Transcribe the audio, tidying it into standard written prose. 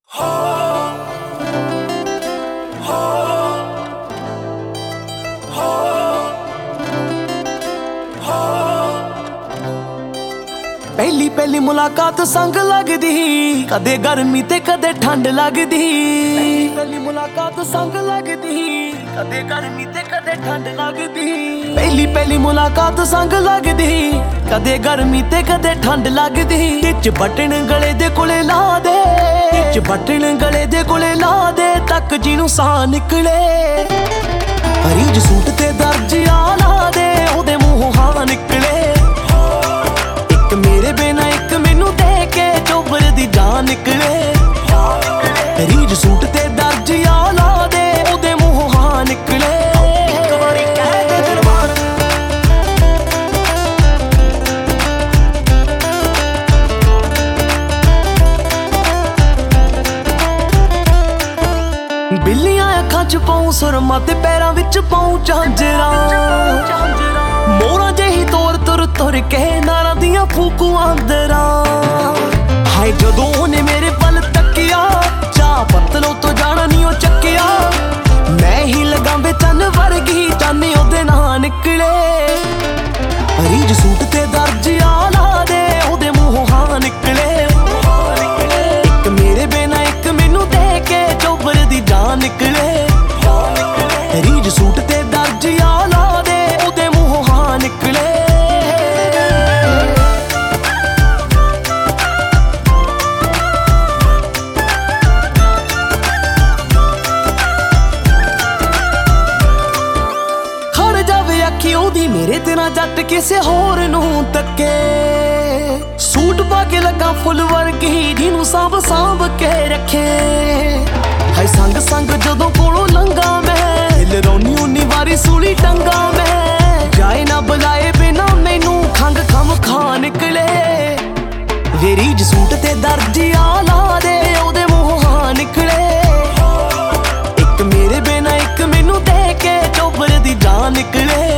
पहली पहली मुलाकात संग लगदी, कदे गर्मी ते कदे ठंड लगदी। पहली मुलाकात संग लगदी, कदे गर्मी ते कदे ठंड लगदी। पहली पहली मुलाकात संग लगदी, कदे गर्मी ते कदे ठंड लगदी। टिच बटन गले दे कोले ला दे, टिच बटन गले दे कोले ला दे, तक जिनू साह निकले। रीज सूट ते दर्जिया ला दे, ओदे मूंहों हाँ निकले। मेरे बिना एक मैनू दे के चोबर दी जान निकले। रीज सूट ते दर्जिया ला दे, ओदे मूंहों हाँ निकले। एक बारी कह दे दरबार बिल्लियां अखां च पाऊं सुरमा ते पैरां विच पाऊं झांजरा। मोरा जेही तोर तुर तुर के नारा दियां फूकू आंदरा। हाय जदों ओने मेरे पल तकिया, चाह पत्तलों तो जाना नहीं ओ चक्किया। मैं ही लगा बेचन वर्गी, चाने ओदे ना निकले। रीज सूट ते दर्जिया ला दे, ओदे मूंहों हाँ निकले। एक मेरे बिना एक मैनू दे के चोबर दी जान निकले। रीज सूट ते दर्जिया ला दे, ओदे मूंहों हाँ निकले। खड़ जावे अखी ओदी मेरे ते ना जट किसे होर नूं तके। सूट पा के लगा फुल वर्गी, जिनू सांभ सांभ के रखे। हाय संग संग जदों कोलों लंघा मैं, दिल रोनी उन्नी वारी सूली टंगा मैं। जाए ना बुलाए बिना मैनू खंग खम खा निकले। वे रीज सूट ते दर्जिया ला दे, ओदे मूंहों हाँ निकले। एक मेरे बिना एक मैनू दे के चोबर दी जान निकले।